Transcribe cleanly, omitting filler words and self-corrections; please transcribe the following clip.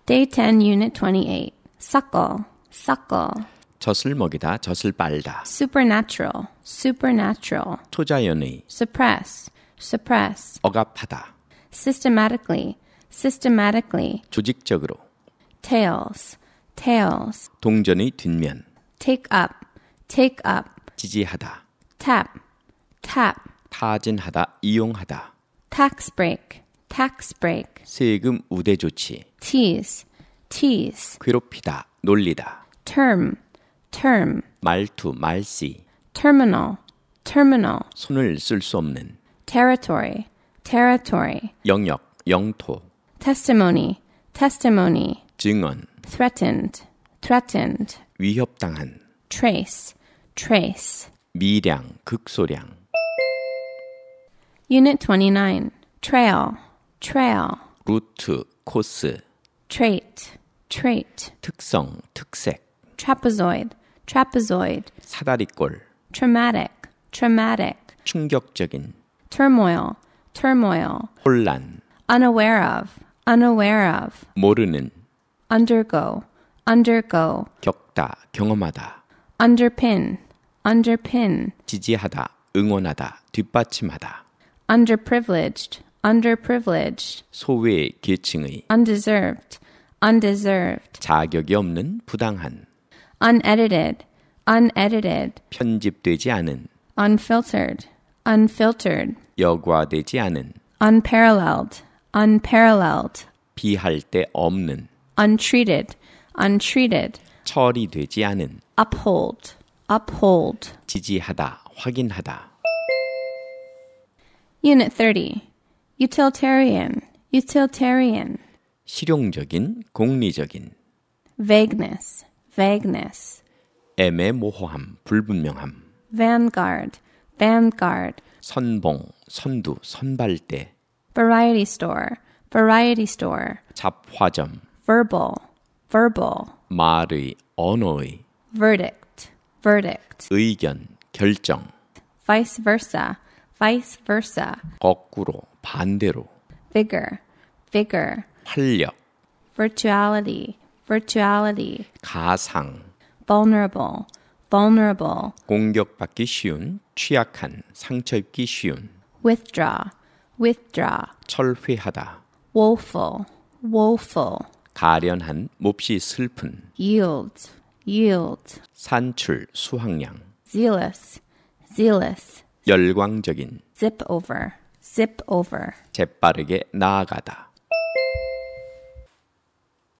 Day 10, Unit 28. Suckle, suckle. 젖을 먹이다, 젖을 빨다. Supernatural, supernatural. 초자연의. Suppress, suppress. 억압하다. Systematically, systematically. 조직적으로. Tails, tails. 동전의 뒷면. Take up, take up. 지지하다. Tap, tap. 타진하다, 이용하다. Tax break, tax break. 세금 우대 조치. Tease, tease. 괴롭히다, 놀리다. Term, term. 말투, 말씨. Terminal, terminal. 손을 쓸 수 없는. Territory, territory. 영역, 영토. Testimony, testimony. 증언. Threatened, threatened. 위협당한. Trace, trace. 미량, 극소량. Unit 29. Trail, trail. 루트, 코스. Trait, trait. 특성, 특색. Trapezoid, trapezoid. 사다리꼴. Traumatic, traumatic. 충격적인. Turmoil, turmoil. 혼란. Unaware of, unaware of. 모르는. Undergo, undergo. 겪다, 경험하다. Underpin, underpin. 지지하다, 응원하다, 뒷받침하다. Underprivileged, underprivileged. 소외, 계층의. Undeserved, undeserved. 자격이 없는, 부당한. Unedited, unedited. 편집되지 않은. Unfiltered, unfiltered. 여과되지 않은. Unparalleled, unparalleled. 비할 데 없는. Untreated, untreated. 처리되지 않은. Uphold, uphold. 지지하다, 확인하다. Unit 30. Utilitarian, utilitarian. 실용적인, 공리적인. Vagueness, vagueness. 애매모호함, 불분명함. Vanguard, vanguard. 선봉, 선두, 선발대. Variety store, variety store. 잡화점. Verbal, verbal. 말의, 언어의. Verdict, verdict. 의견, 결정. Vice versa, vice versa. 거꾸로, 반대로. Vigor, vigor. 활력. Virtuality, virtuality. 가상. Vulnerable, vulnerable. 공격받기 쉬운, 취약한, 상처 입기 쉬운. Withdraw, withdraw. 철회하다. Woeful, woeful. 가련한, 몹시 슬픈. Yield, yield. 산출, 수확량. Zealous, zealous. 열광적인. Zip over, zip over. 재빠르게 나아가다.